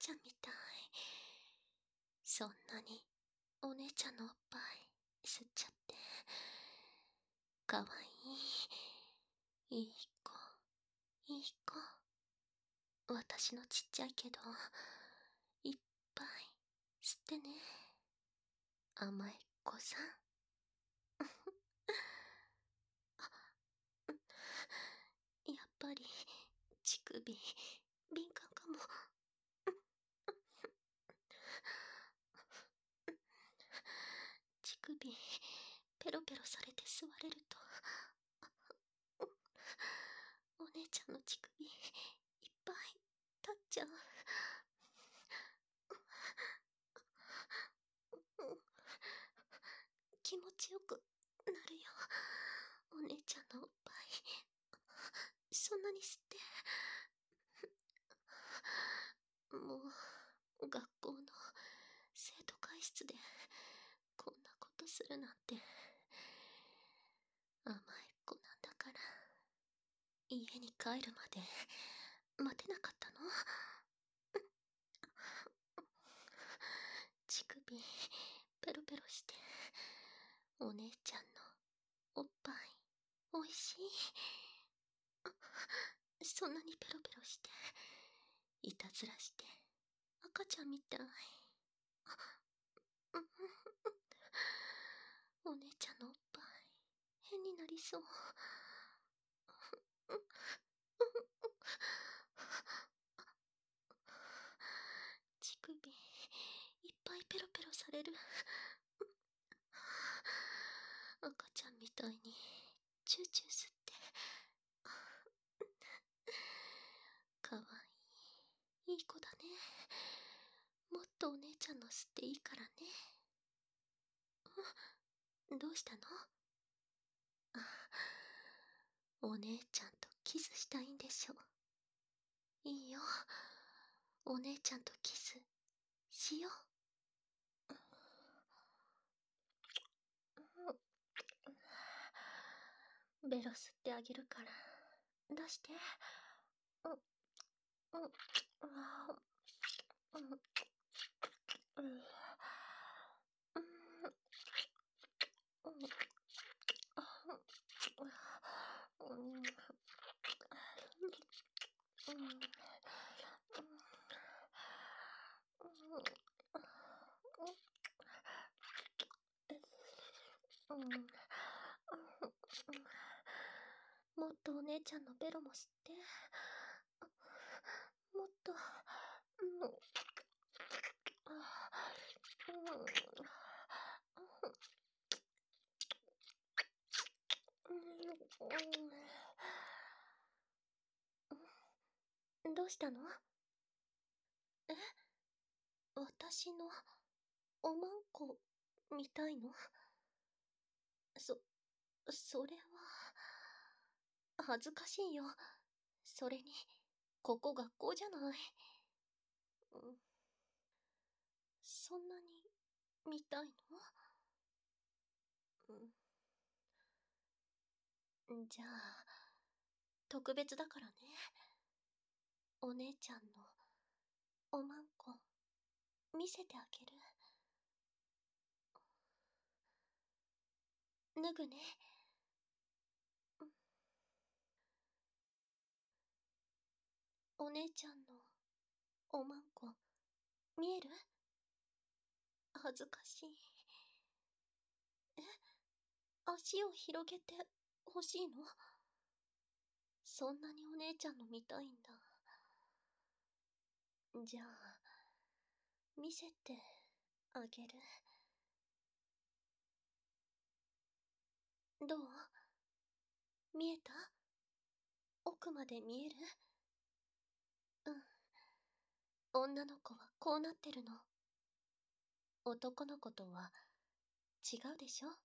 ちゃんみたい。そんなにお姉ちゃんのおっぱい吸っちゃって。かわいい。いい子、いい子。私のちっちゃいけど、いっぱい吸ってね。甘えっ子さん。やっぱり、乳首、敏感かも。乳首、ペロペロされて吸われると、お姉ちゃんの乳首、いっぱい立っちゃう。気持ちよくなるよ。お姉ちゃんのおっぱい、そんなに吸って。もう、学校の生徒会室で、こんなことするなんて。甘えっ子なんだから、家に帰るまで待てなかったの？乳首ペロペロして、お姉ちゃんのおっぱいおいしい。そんなにペロペロして、いたずらして赤ちゃんみたい。お姉ちゃんのおっぱい変になりそう。乳首いっぱいペロペロされる。赤ちゃんみたいにチューチュー吸って。かわいい、いい子だね。もっとお姉ちゃんの吸っていいからね。どうしたの？あ、お姉ちゃんとキスしたいんでしょ。いいよ、お姉ちゃんとキスしよう。ベロ吸ってあげるから出して。もっとお姉ちゃんのベロも吸って。もっと。どうしたの？え？私のおまんこ見たいの？それは、恥ずかしいよ。それに、ここ学校じゃない。そんなに見たいの？じゃあ、特別だからね。お姉ちゃんのおまんこ見せてあげる。脱ぐね。お姉ちゃんのおまんこ見える？恥ずかしい。え？足を広げてほしいの？そんなにお姉ちゃんの見たいんだ。じゃあ、見せてあげる。どう？見えた？奥まで見える？うん。女の子はこうなってるの。男の子とは違うでしょ？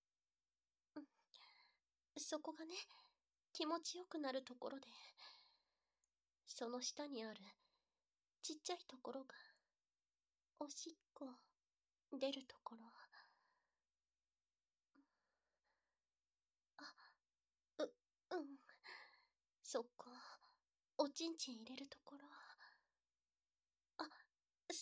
そこがね、気持ちよくなるところで、その下にあるちっちゃいところが、おしっこ出るところ。う、うん。そこ、おちんちん入れるところ。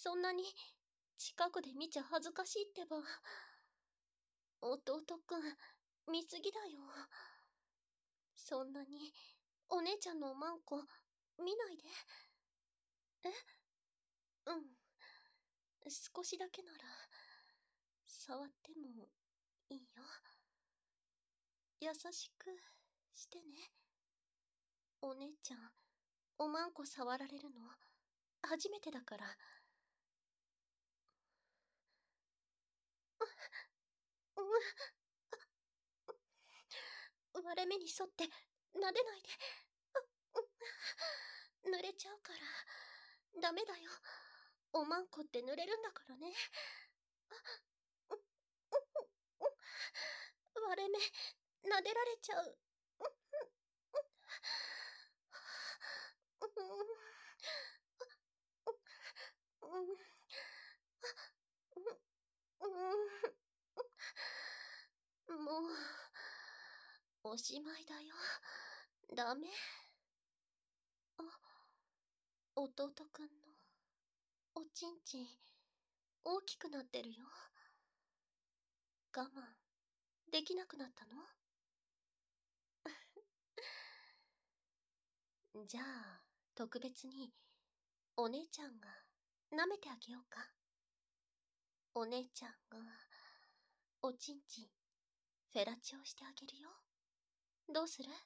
そんなに近くで見ちゃ恥ずかしいってば。弟くん、見すぎだよ。そんなにお姉ちゃんのおまんこ見ないで。え、うん。少しだけなら触ってもいいよ。優しくしてね。お姉ちゃん、おまんこ触られるの初めてだから。割れ目に沿って撫でないで。濡れちゃうから。ダメだよ。おまんこって濡れるんだからね。割れ目、撫でられちゃう。もう、おしまいだよ。ダメ。あ、弟くんの、おちんちん、大きくなってるよ。我慢、できなくなったの？じゃあ、特別に、お姉ちゃんが、舐めてあげようか。お姉ちゃんが、おちんちん、フェラチオしてあげるよ。どうする？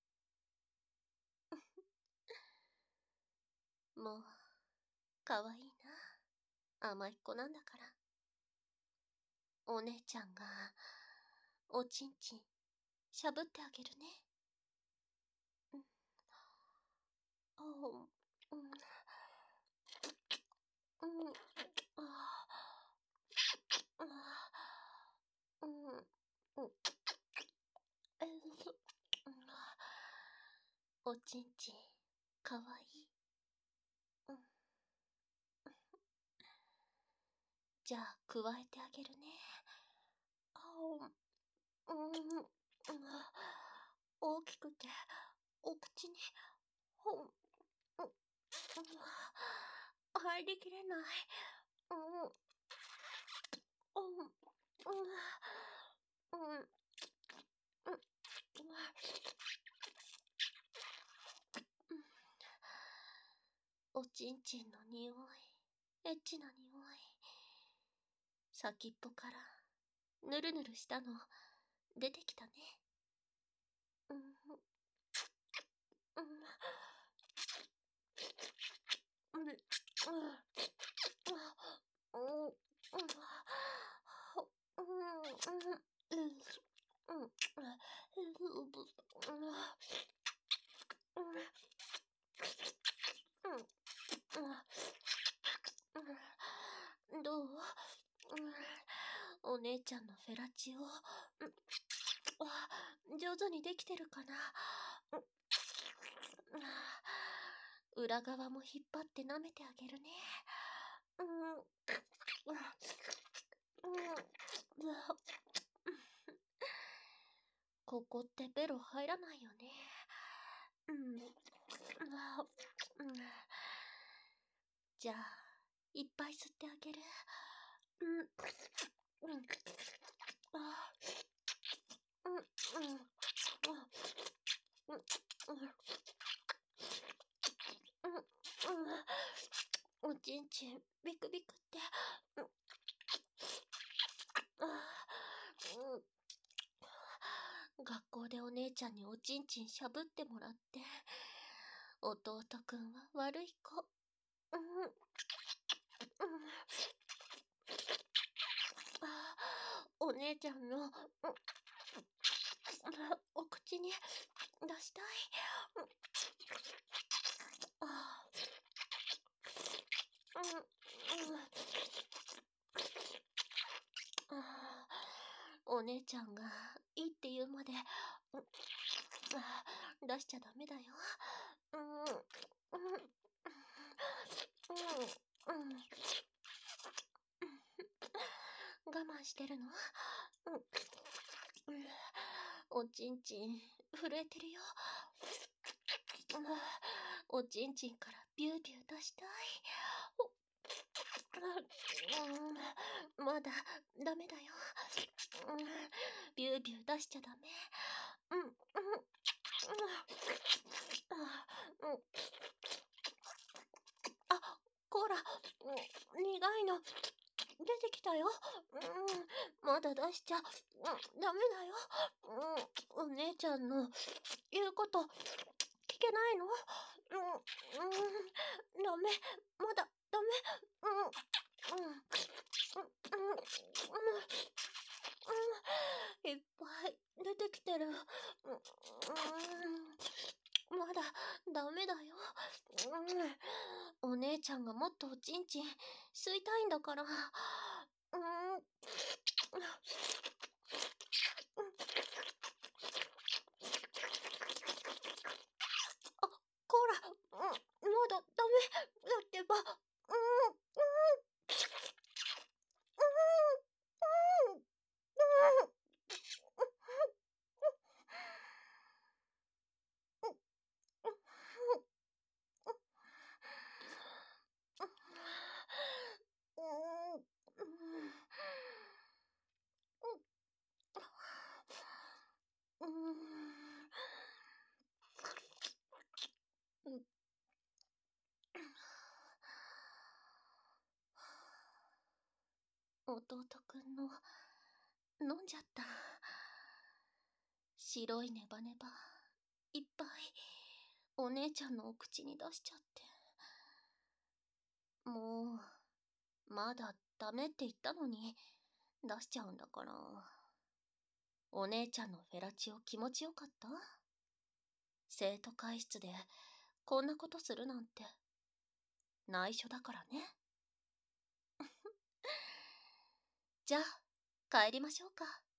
もう、かわいいな。甘いっ子なんだから。お姉ちゃんが、おちんちん、しゃぶってあげるね。うん。おう、うん。うん。ああ、うん。うん。おちんちん、かわいい。うん。じゃあ、加えてあげるね。あうん。大きくて、お口に、ほん、うん。入りきれない。うん。うん。うん。うん。うん。おちんちんの匂い、エッチな匂い。先っぽからぬるぬるしたの出てきたね。うん。うん。うん。うん。どう？お姉ちゃんのフェラチオ、上手にできてるかな？裏側も引っ張って舐めてあげるね。ここってベロ入らないよね。じゃあ、いっぱい吸ってあげる。おちんちんビクビクって。学校でお姉ちゃんにおちんちんしゃぶってもらって、弟くんは悪い子。お姉ちゃんのお口に出したい。お姉ちゃんがいいって言うまで出しちゃダメだよ。我慢してるの？おちんちん震えてるよ。おちんちんからビュービュー出したい。 まだダメだよ。ビュービュー出しちゃダメ。あ、こら、苦いの出てきたよ。まだ出しちゃダメだよ。お姉ちゃんの言うこと聞けないの？ダメ、まだダメ。いっぱい出てきてる。まだダメだよ。お姉ちゃんがもっとおちんちん吸いたいんだから。こら、まだダメだってば。弟くんの飲んじゃった。白いネバネバいっぱいお姉ちゃんのお口に出しちゃって。もうまだダメって言ったのに出しちゃうんだから。お姉ちゃんのフェラチオ気持ちよかった？生徒会室でこんなことするなんて内緒だからね。じゃあ帰りましょうか。